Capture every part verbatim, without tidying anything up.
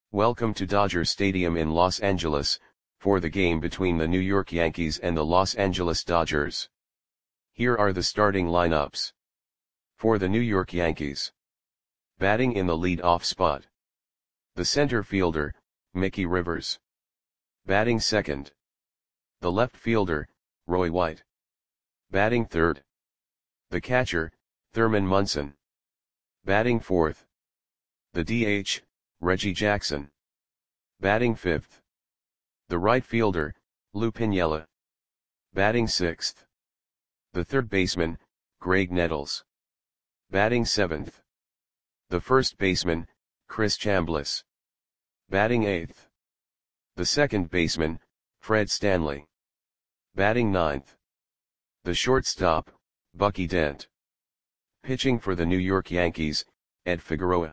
Welcome to Dodger Stadium in Los Angeles, for the game between the New York Yankees and the Los Angeles Dodgers. Here are the starting lineups. For the New York Yankees. Batting in the lead-off spot. The center fielder, Mickey Rivers. Batting second. The left fielder, Roy White. Batting third. The catcher, Thurman Munson. Batting fourth. The D H, Reggie Jackson. Batting fifth. The right fielder, Lou Piniella. Batting sixth. The third baseman, Graig Nettles. Batting seventh. The first baseman, Chris Chambliss. Batting eighth. The second baseman, Fred Stanley. Batting ninth. The shortstop, Bucky Dent. Pitching for the New York Yankees, Ed Figueroa.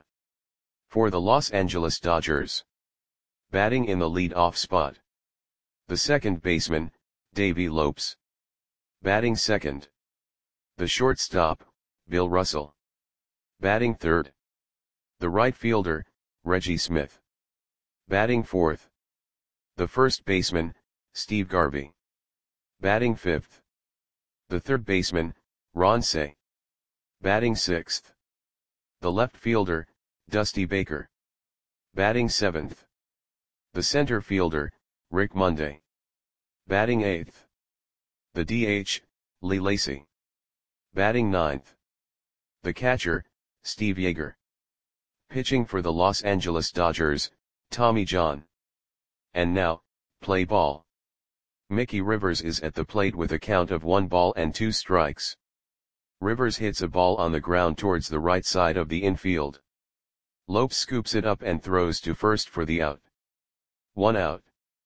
For the Los Angeles Dodgers. Batting in the lead-off spot. The second baseman, Davey Lopes. Batting second. The shortstop, Bill Russell. Batting third. The right fielder, Reggie Smith. Batting fourth. The first baseman, Steve Garvey. Batting fifth. The third baseman, Ron Cey. Batting sixth. The left fielder, Dusty Baker. Batting seventh. The center fielder, Rick Monday. Batting eighth. The D H, Lee Lacy. Batting ninth. The catcher, Steve Yeager. Pitching for the Los Angeles Dodgers, Tommy John. And now, play ball. Mickey Rivers is at the plate with a count of one ball and two strikes. Rivers hits a ball on the ground towards the right side of the infield. Lopes scoops it up and throws to first for the out. One out.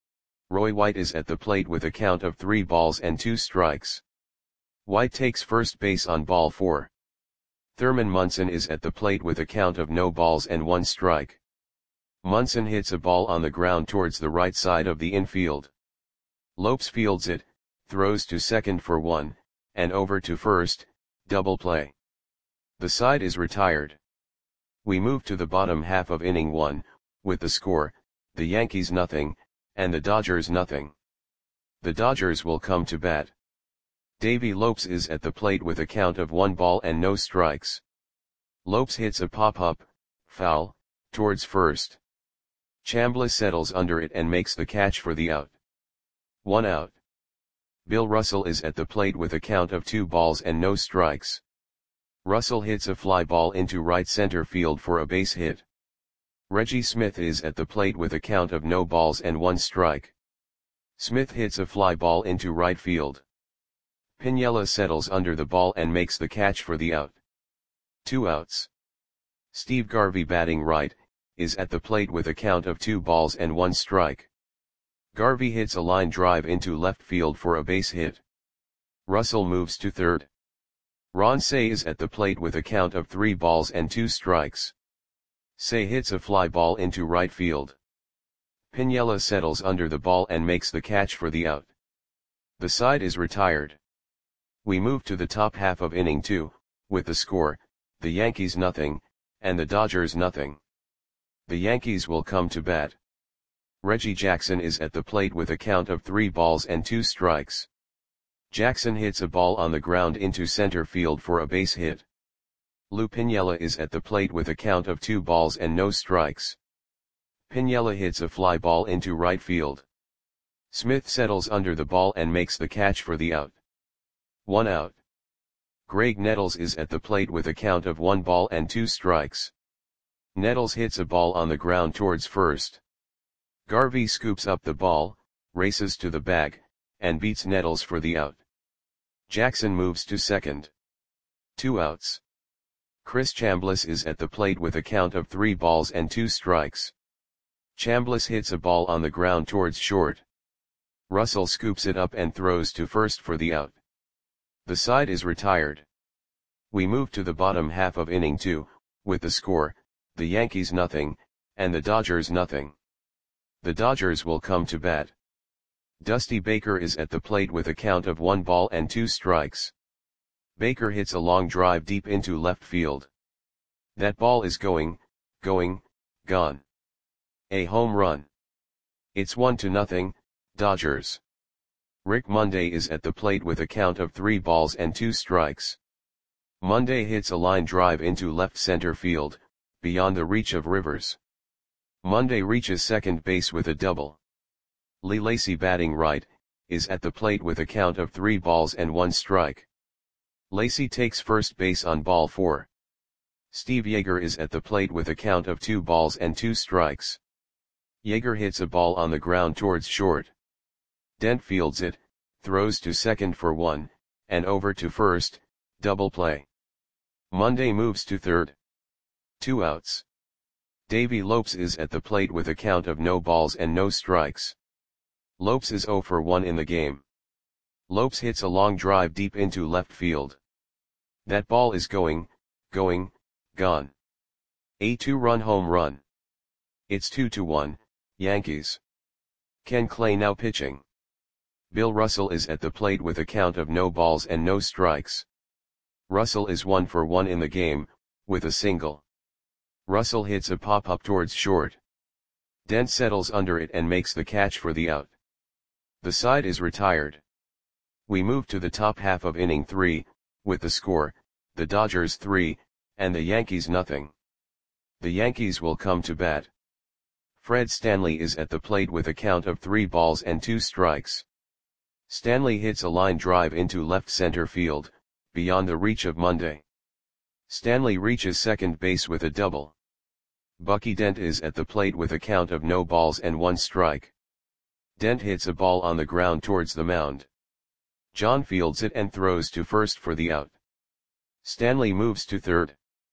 Roy White is at the plate with a count of three balls and two strikes. White takes first base on ball four. Thurman Munson is at the plate with a count of no balls and one strike. Munson hits a ball on the ground towards the right side of the infield. Lopes fields it, throws to second for one, and over to first, double play. The side is retired. We move to the bottom half of inning one, with the score, the Yankees nothing, and the Dodgers nothing. The Dodgers will come to bat. Davey Lopes is at the plate with a count of one ball and no strikes. Lopes hits a pop-up, foul, towards first. Chambliss settles under it and makes the catch for the out. One out. Bill Russell is at the plate with a count of two balls and no strikes. Russell hits a fly ball into right center field for a base hit. Reggie Smith is at the plate with a count of no balls and one strike. Smith hits a fly ball into right field. Piniella settles under the ball and makes the catch for the out. Two outs. Steve Garvey, batting right, is at the plate with a count of two balls and one strike. Garvey hits a line drive into left field for a base hit. Russell moves to third. Ron Cey is at the plate with a count of three balls and two strikes. Cey hits a fly ball into right field. Piniella settles under the ball and makes the catch for the out. The side is retired. We move to the top half of inning two, with the score, the Yankees nothing, and the Dodgers nothing. The Yankees will come to bat. Reggie Jackson is at the plate with a count of three balls and two strikes. Jackson hits a ball on the ground into center field for a base hit. Lou Piniella is at the plate with a count of two balls and no strikes. Piniella hits a fly ball into right field. Smith settles under the ball and makes the catch for the out. One out. Graig Nettles is at the plate with a count of one ball and two strikes. Nettles hits a ball on the ground towards first. Garvey scoops up the ball, races to the bag, and beats Nettles for the out. Jackson moves to second. Two outs. Chris Chambliss is at the plate with a count of three balls and two strikes. Chambliss hits a ball on the ground towards short. Russell scoops it up and throws to first for the out. The side is retired. We move to the bottom half of inning two, with the score, the Yankees nothing, and the Dodgers nothing. The Dodgers will come to bat. Dusty Baker is at the plate with a count of one ball and two strikes. Baker hits a long drive deep into left field. That ball is going, going, gone. A home run. It's one to nothing, Dodgers. Rick Monday is at the plate with a count of three balls and two strikes. Monday hits a line drive into left center field, beyond the reach of Rivers. Monday reaches second base with a double. Lee Lacy, batting right, is at the plate with a count of three balls and one strike. Lacy takes first base on ball four. Steve Yeager is at the plate with a count of two balls and two strikes. Yeager hits a ball on the ground towards short. Dent fields it, throws to second for one, and over to first, double play. Monday moves to third. Two outs. Davey Lopes is at the plate with a count of no balls and no strikes. Lopes is oh for one in the game. Lopes hits a long drive deep into left field. That ball is going, going, gone. A two-run home run. It's two to one, Yankees. Ken Clay now pitching. Bill Russell is at the plate with a count of no balls and no strikes. Russell is one for one in the game, with a single. Russell hits a pop-up towards short. Dent settles under it and makes the catch for the out. The side is retired. We move to the top half of inning three, with the score, the Dodgers three, and the Yankees nothing. The Yankees will come to bat. Fred Stanley is at the plate with a count of three balls and two strikes. Stanley hits a line drive into left center field, beyond the reach of Monday. Stanley reaches second base with a double. Bucky Dent is at the plate with a count of no balls and one strike. Dent hits a ball on the ground towards the mound. John fields it and throws to first for the out. Stanley moves to third.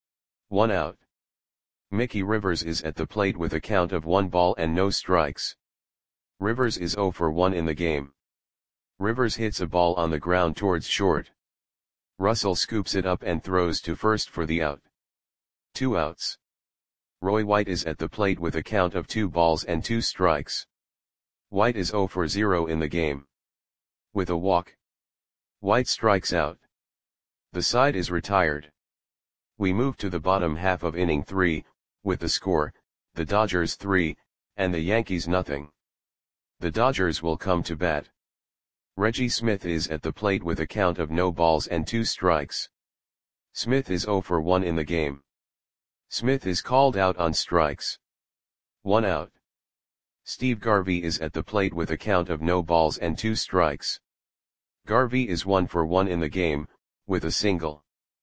One out. Mickey Rivers is at the plate with a count of one ball and no strikes. Rivers is oh for one in the game. Rivers hits a ball on the ground towards short. Russell scoops it up and throws to first for the out. Two outs. Roy White is at the plate with a count of two balls and two strikes. White is oh for zero in the game. With a walk, White strikes out. The side is retired. We move to the bottom half of inning three, with the score, the Dodgers three, and the Yankees nothing. The Dodgers will come to bat. Reggie Smith is at the plate with a count of no balls and two strikes. Smith is oh for one in the game. Smith is called out on strikes. One out. Steve Garvey is at the plate with a count of no balls and two strikes. Garvey is one for one in the game, with a single.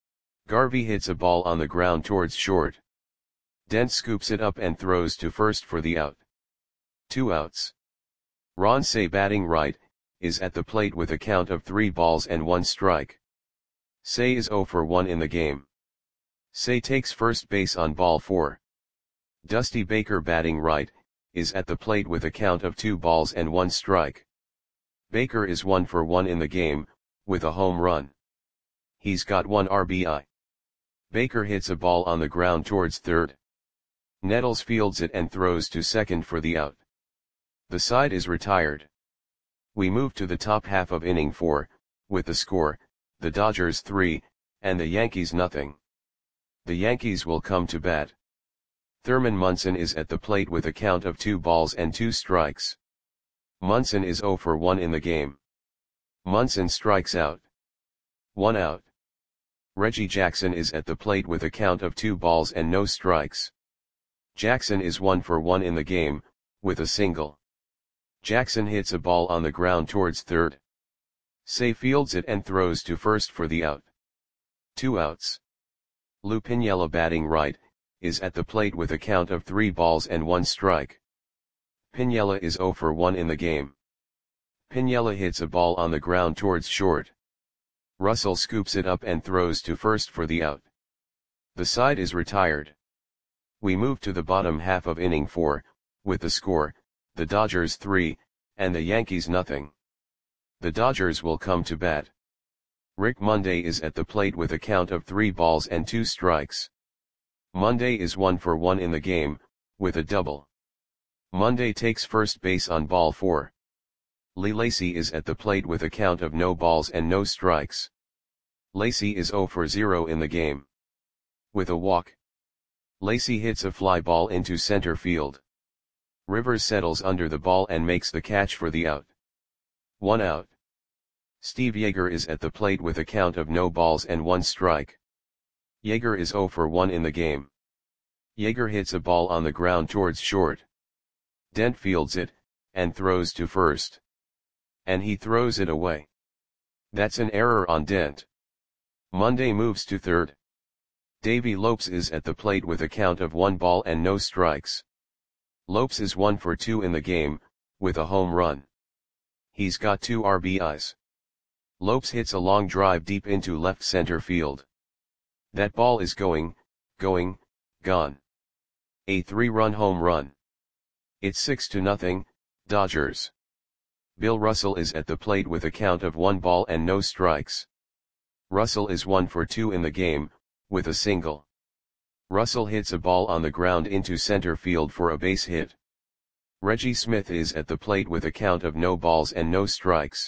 Garvey hits a ball on the ground towards short. Dent scoops it up and throws to first for the out. Two outs. Ron Cey, batting right, is at the plate with a count of three balls and one strike. Cey is oh for one in the game. Cey takes first base on ball four. Dusty Baker, batting right, is at the plate with a count of two balls and one strike. Baker is one for one in the game, with a home run. He's got one R B I. Baker hits a ball on the ground towards third. Nettles fields it and throws to second for the out. The side is retired. We move to the top half of inning four, with the score, the Dodgers three, and the Yankees nothing. The Yankees will come to bat. Thurman Munson is at the plate with a count of two balls and two strikes. Munson is oh for one in the game. Munson strikes out. One out. Reggie Jackson is at the plate with a count of two balls and no strikes. Jackson is one for one in the game, with a single. Jackson hits a ball on the ground towards third. Cey fields it and throws to first for the out. Two outs. Lou Piniella, batting right, is at the plate with a count of three balls and one strike. Piniella is oh for one in the game. Piniella hits a ball on the ground towards short. Russell scoops it up and throws to first for the out. The side is retired. We move to the bottom half of inning four, with the score, the Dodgers three, and the Yankees nothing. The Dodgers will come to bat. Rick Monday is at the plate with a count of three balls and two strikes. Monday is one for one in the game, with a double. Monday takes first base on ball four. Lee Lacy is at the plate with a count of no balls and no strikes. Lacy is oh for zero in the game. With a walk, Lacy hits a fly ball into center field. Rivers settles under the ball and makes the catch for the out. One out. Steve Yeager is at the plate with a count of no balls and one strike. Yeager is zero for one in the game. Yeager hits a ball on the ground towards short. Dent fields it, and throws to first. And he throws it away. That's an error on Dent. Monday moves to third. Davey Lopes is at the plate with a count of one ball and no strikes. Lopes is one for two in the game, with a home run. He's got two R B Is. Lopes hits a long drive deep into left center field. That ball is going, going, gone. A three-run home run. It's six to nothing, Dodgers. Bill Russell is at the plate with a count of one ball and no strikes. Russell is one for two in the game, with a single. Russell hits a ball on the ground into center field for a base hit. Reggie Smith is at the plate with a count of no balls and no strikes.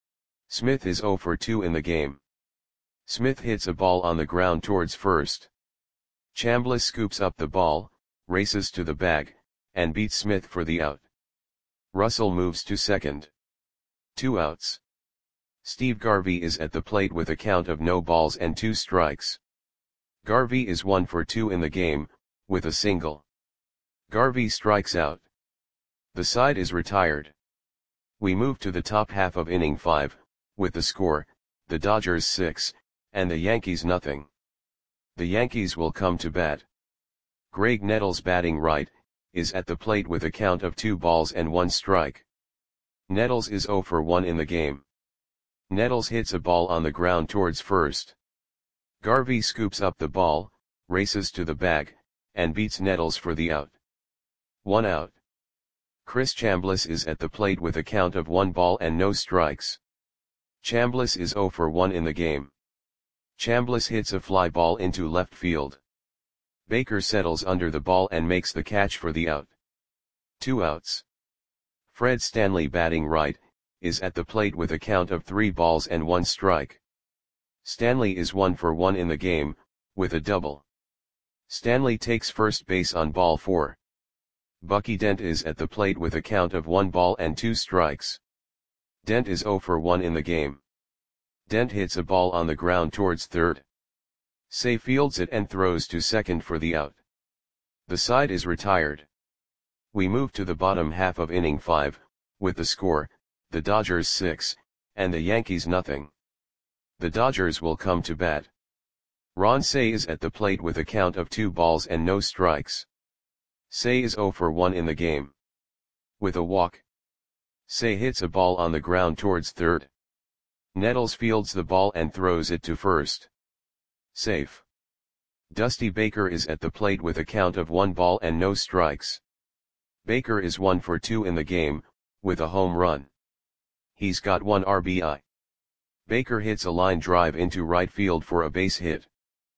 Smith is zero for two in the game. Smith hits a ball on the ground towards first. Chambliss scoops up the ball, races to the bag, and beats Smith for the out. Russell moves to second. Two outs. Steve Garvey is at the plate with a count of no balls and two strikes. Garvey is one for two in the game, with a single. Garvey strikes out. The side is retired. We move to the top half of inning five, with the score, the Dodgers six, and the Yankees nothing. The Yankees will come to bat. Greg Nettles, batting right, is at the plate with a count of two balls and one strike. Nettles is zero for one in the game. Nettles hits a ball on the ground towards first. Garvey scoops up the ball, races to the bag, and beats Nettles for the out. One out. Chris Chambliss is at the plate with a count of one ball and no strikes. Chambliss is zero for one in the game. Chambliss hits a fly ball into left field. Baker settles under the ball and makes the catch for the out. Two outs. Fred Stanley, batting right, is at the plate with a count of three balls and one strike. Stanley is one for one in the game, with a double. Stanley takes first base on ball four. Bucky Dent is at the plate with a count of one ball and two strikes. Dent is zero for one in the game. Dent hits a ball on the ground towards third. Say fields it and throws to second for the out. The side is retired. We move to the bottom half of inning five, with the score, the Dodgers six, and the Yankees nothing. The Dodgers will come to bat. Ron Cey is at the plate with a count of two balls and no strikes. Cey is zero for one in the game. With a walk. Cey hits a ball on the ground towards third. Nettles fields the ball and throws it to first. Safe. Dusty Baker is at the plate with a count of one ball and no strikes. Baker is one for two in the game, with a home run. He's got one R B I. Baker hits a line drive into right field for a base hit.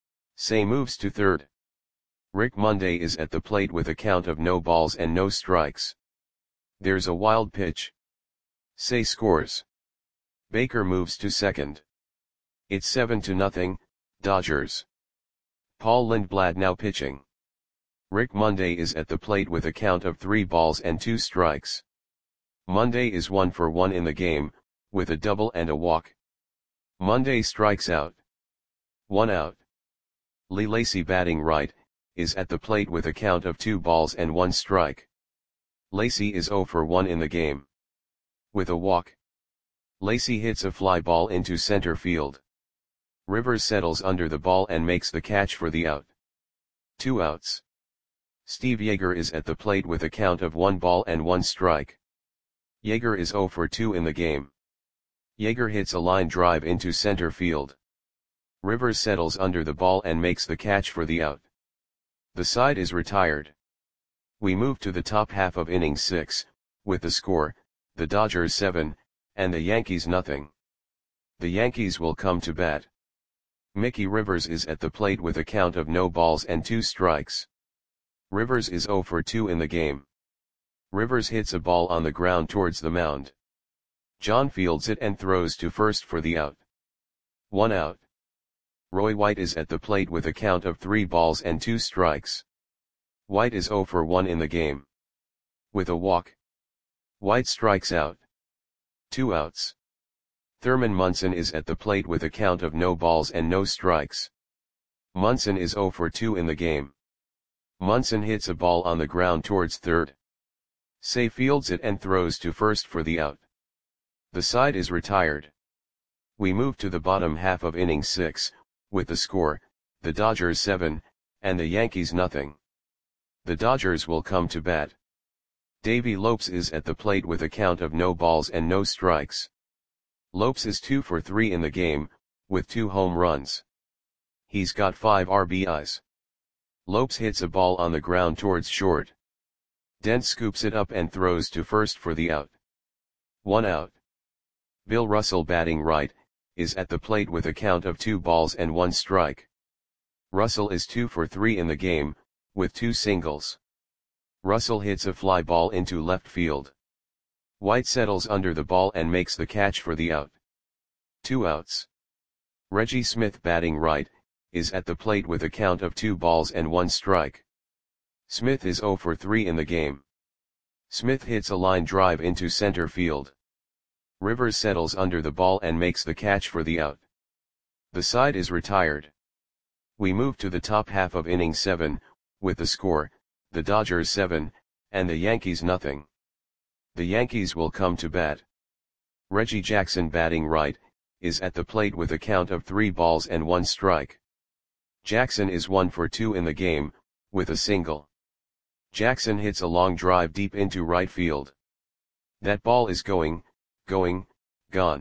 Cey moves to third. Rick Monday is at the plate with a count of no balls and no strikes. There's a wild pitch. Cey scores. Baker moves to second. It's seven to nothing, Dodgers. Paul Lindblad now pitching. Rick Monday is at the plate with a count of three balls and two strikes. Monday is one for one in the game, with a double and a walk. Monday strikes out. One out. Lee Lacy, batting right, is at the plate with a count of two balls and one strike. Lacy is zero for one in the game. With a walk. Lacy hits a fly ball into center field. Rivers settles under the ball and makes the catch for the out. Two outs. Steve Yeager is at the plate with a count of one ball and one strike. Yeager is zero for two in the game. Yeager hits a line drive into center field. Rivers settles under the ball and makes the catch for the out. The side is retired. We move to the top half of inning six, with the score, the Dodgers seven, and the Yankees nothing. The Yankees will come to bat. Mickey Rivers is at the plate with a count of no balls and two strikes. Rivers is zero for two in the game. Rivers hits a ball on the ground towards the mound. John fields it and throws to first for the out. One out. Roy White is at the plate with a count of three balls and two strikes. White is zero for one in the game. with a walk. White strikes out. Two outs. Thurman Munson is at the plate with a count of no balls and no strikes. Munson is oh for two in the game. Munson hits a ball on the ground towards third. Say fields it and throws to first for the out. The side is retired. We move to the bottom half of inning six, with the score, the Dodgers seven, and the Yankees nothing. The Dodgers will come to bat. Davey Lopes is at the plate with a count of no balls and no strikes. Lopes is two for three in the game, with two home runs. He's got five R B Is. Lopes hits a ball on the ground towards short. Dent scoops it up and throws to first for the out. One out. Bill Russell, batting right, is at the plate with a count of two balls and one strike. Russell is two for three in the game, with two singles. Russell hits a fly ball into left field. White settles under the ball and makes the catch for the out. Two outs. Reggie Smith, batting right, is at the plate with a count of two balls and one strike. Smith is oh for three in the game. Smith hits a line drive into center field. Rivers settles under the ball and makes the catch for the out. The side is retired. We move to the top half of inning seven, with the score, the Dodgers seven, and the Yankees nothing. The Yankees will come to bat. Reggie Jackson, batting right, is at the plate with a count of three balls and one strike. Jackson is one for two in the game, with a single. Jackson hits a long drive deep into right field. That ball is going, going, gone.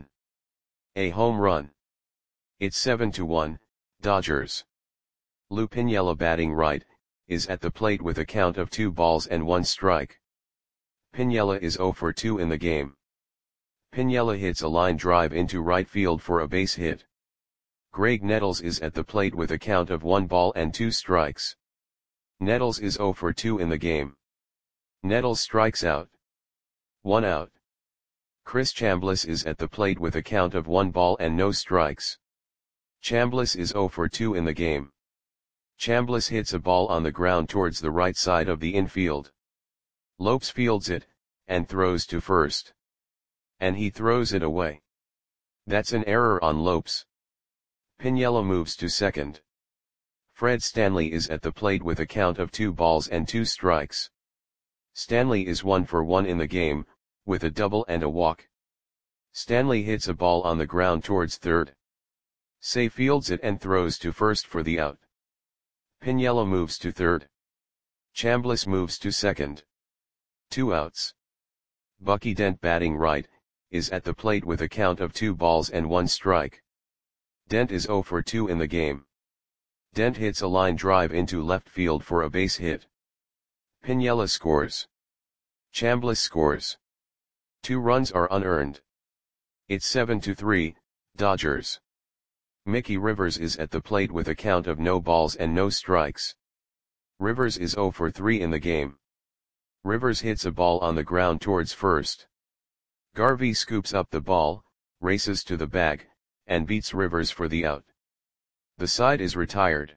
A home run. It's seven to one, Dodgers. Lou Piniella, batting right, is at the plate with a count of two balls and one strike. Piniella is oh for two in the game. Piniella hits a line drive into right field for a base hit. Greg Nettles is at the plate with a count of one ball and two strikes. Nettles is oh for two in the game. Nettles strikes out. One out. Chris Chambliss is at the plate with a count of one ball and no strikes. Chambliss is oh for two in the game. Chambliss hits a ball on the ground towards the right side of the infield. Lopes fields it, and throws to first. And he throws it away. That's an error on Lopes. Piniella moves to second. Fred Stanley is at the plate with a count of two balls and two strikes. Stanley is one for one in the game, with a double and a walk. Stanley hits a ball on the ground towards third. Say fields it and throws to first for the out. Piniella moves to third. Chambliss moves to second. Two outs. Bucky Dent, batting right, is at the plate with a count of two balls and one strike. Dent is oh for two in the game. Dent hits a line drive into left field for a base hit. Piniella scores. Chambliss scores. Two runs are unearned. It's seven to three, Dodgers. Mickey Rivers is at the plate with a count of no balls and no strikes. Rivers is oh for three in the game. Rivers hits a ball on the ground towards first. Garvey scoops up the ball, races to the bag, and beats Rivers for the out. The side is retired.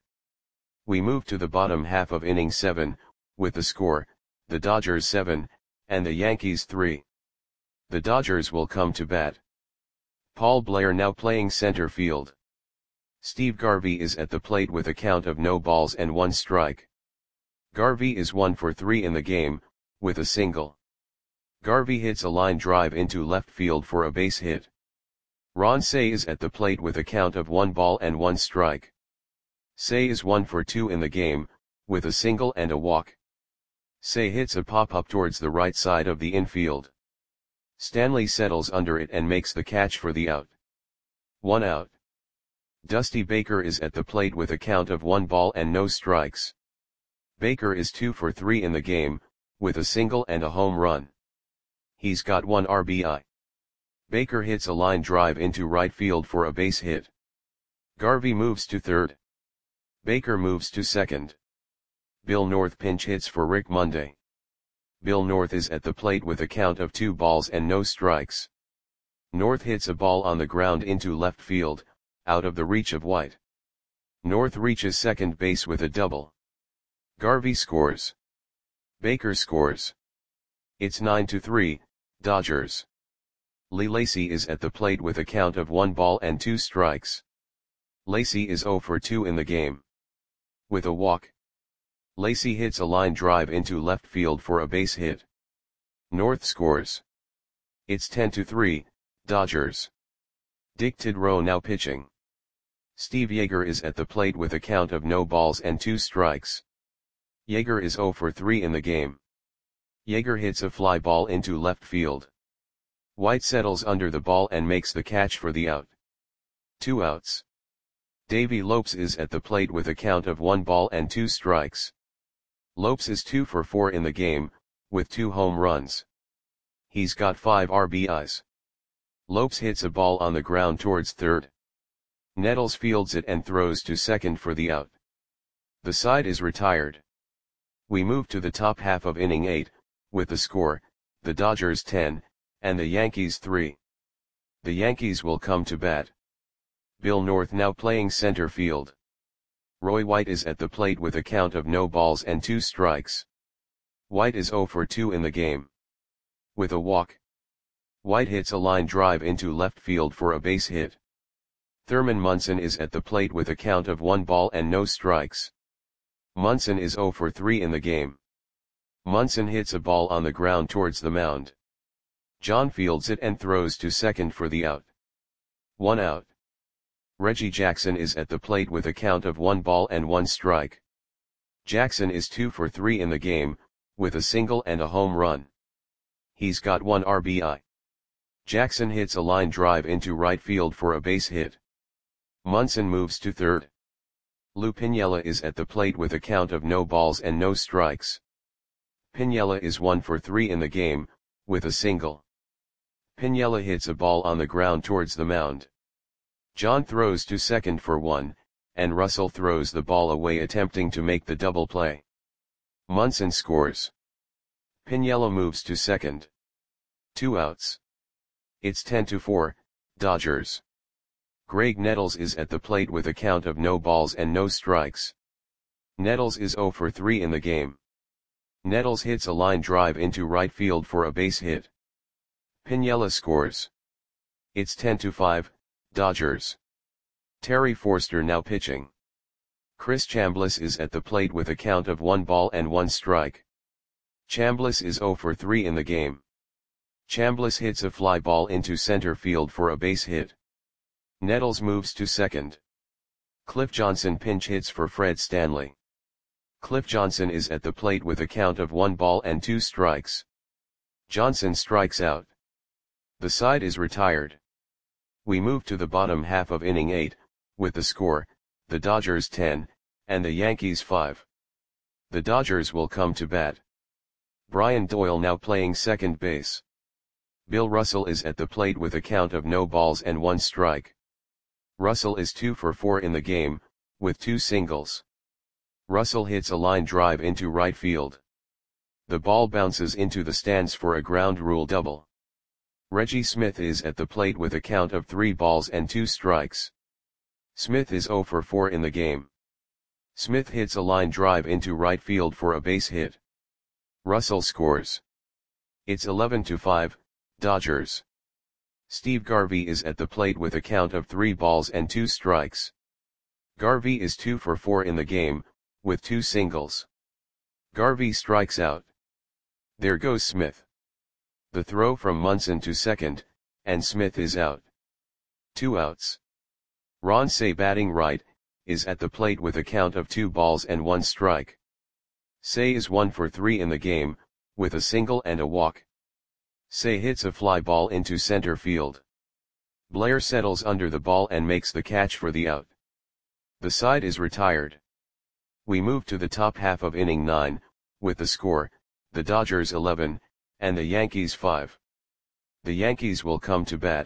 We move to the bottom half of inning seven, with the score, the Dodgers seven, and the Yankees three. The Dodgers will come to bat. Paul Blair now playing center field. Steve Garvey is at the plate with a count of no balls and one strike. Garvey is one for three in the game, with a single. Garvey hits a line drive into left field for a base hit. Ron Cey is at the plate with a count of one ball and one strike. Cey is one for two in the game, with a single and a walk. Cey hits a pop-up towards the right side of the infield. Stanley settles under it and makes the catch for the out. One out. Dusty Baker is at the plate with a count of one ball and no strikes. Baker is two for three in the game, with a single and a home run. He's got one R B I. Baker hits a line drive into right field for a base hit. Garvey moves to third. Baker moves to second. Bill North pinch hits for Rick Monday. Bill North is at the plate with a count of two balls and no strikes. North hits a ball on the ground into left field, out of the reach of White. North reaches second base with a double. Garvey scores. Baker scores. It's nine to three, Dodgers. Lee Lacy is at the plate with a count of one ball and two strikes. Lacy is zero for two in the game. With a walk, Lacy hits a line drive into left field for a base hit. North scores. It's ten to three, Dodgers. Dick Tidrow now pitching. Steve Yeager is at the plate with a count of no balls and two strikes. Yeager is zero for three in the game. Yeager hits a fly ball into left field. White settles under the ball and makes the catch for the out. Two outs. Davey Lopes is at the plate with a count of one ball and two strikes. Lopes is two for four in the game, with two home runs. He's got five R B Is. Lopes hits a ball on the ground towards third. Nettles fields it and throws to second for the out. The side is retired. We move to the top half of inning eight, with the score, the Dodgers ten, and the Yankees three. The Yankees will come to bat. Bill North now playing center field. Roy White is at the plate with a count of no balls and two strikes. White is zero for two in the game. With a walk, White hits a line drive into left field for a base hit. Thurman Munson is at the plate with a count of one ball and no strikes. Munson is zero for three in the game. Munson hits a ball on the ground towards the mound. John fields it and throws to second for the out. One out. Reggie Jackson is at the plate with a count of one ball and one strike. Jackson is two for three in the game, with a single and a home run. He's got one R B I. Jackson hits a line drive into right field for a base hit. Munson moves to third. Lou Piniella is at the plate with a count of no balls and no strikes. Piniella is one for three in the game, with a single. Piniella hits a ball on the ground towards the mound. John throws to second for one, and Russell throws the ball away attempting to make the double play. Munson scores. Piniella moves to second. Two outs. It's ten to four, Dodgers. Greg Nettles is at the plate with a count of no balls and no strikes. Nettles is zero for three in the game. Nettles hits a line drive into right field for a base hit. Piniella scores. It's ten to five, Dodgers. Terry Forster now pitching. Chris Chambliss is at the plate with a count of one ball and one strike. Chambliss is zero for three in the game. Chambliss hits a fly ball into center field for a base hit. Nettles moves to second. Cliff Johnson pinch hits for Fred Stanley. Cliff Johnson is at the plate with a count of one ball and two strikes. Johnson strikes out. The side is retired. We move to the bottom half of inning eight, with the score, the Dodgers ten, and the Yankees five. The Dodgers will come to bat. Brian Doyle now playing second base. Bill Russell is at the plate with a count of no balls and one strike. Russell is two for four in the game, with two singles. Russell hits a line drive into right field. The ball bounces into the stands for a ground rule double. Reggie Smith is at the plate with a count of three balls and two strikes. Smith is zero for four in the game. Smith hits a line drive into right field for a base hit. Russell scores. It's eleven to five, Dodgers. Steve Garvey is at the plate with a count of three balls and two strikes. Garvey is two for four in the game, with two singles. Garvey strikes out. There goes Smith. The throw from Munson to second, and Smith is out. Two outs. Ron Cey batting right, is at the plate with a count of two balls and one strike. Cey is one for three in the game, with a single and a walk. Cey hits a fly ball into center field. Blair settles under the ball and makes the catch for the out. The side is retired. We move to the top half of inning nine, with the score, the Dodgers eleven, and the Yankees five. The Yankees will come to bat.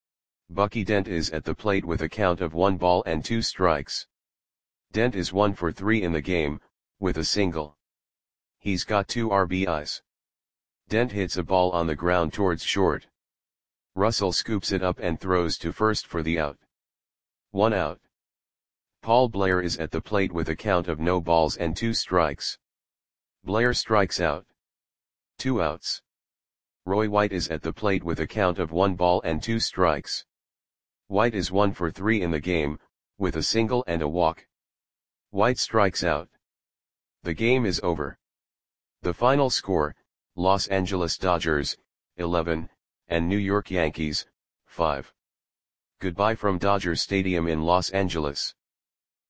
Bucky Dent is at the plate with a count of one ball and two strikes. Dent is one for three in the game, with a single. He's got two R B Is. Dent hits a ball on the ground towards short. Russell scoops it up and throws to first for the out. One out. Paul Blair is at the plate with a count of no balls and two strikes. Blair strikes out. Two outs. Roy White is at the plate with a count of one ball and two strikes. White is one for three in the game, with a single and a walk. White strikes out. The game is over. The final score, Los Angeles Dodgers, eleven, and New York Yankees, five. Goodbye from Dodger Stadium in Los Angeles.